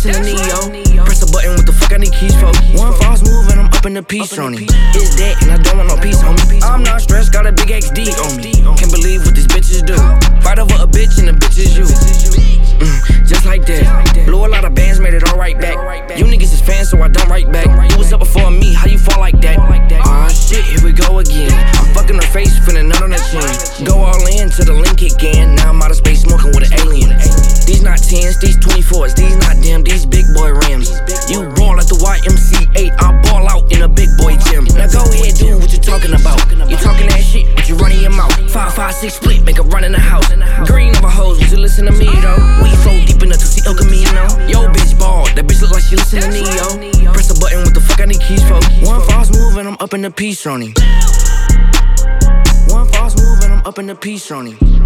listen to Neo. Press a button, what the fuck I need keys for? One false move and I'm up in the piece, Ronnie. It's that and I don't want no peace, homie. I'm not stressed, got a big XD on me. Can't believe what these bitches do. Fight over a bitch and the bitch is you. Just like that. Blew a lot of bands, made it all right back. You niggas is fans, so I don't write back. You was up before me, how you fall like that? Aw shit, here we go again. I'm fucking her face, finna nut on her chin. Go all in till the link again. Now I'm out of space smoking with an alien. These not 10s, these 24s, these not them, these big boy rims. You ball at the YMCA, I ball out in a big boy gym. Now go ahead, do what you talking about. You talking that shit, but you running your mouth. 5, 5, 6 split, make a run in the house. Green of a hose, would you listen to me though? We flow deep enough to see El Camino. Yo bitch bald, that bitch look like she listen to Neo. Press a button, what the fuck I need keys for? One false move and I'm up in the piece, Ronnie. One false move and I'm up in the piece, Ronnie.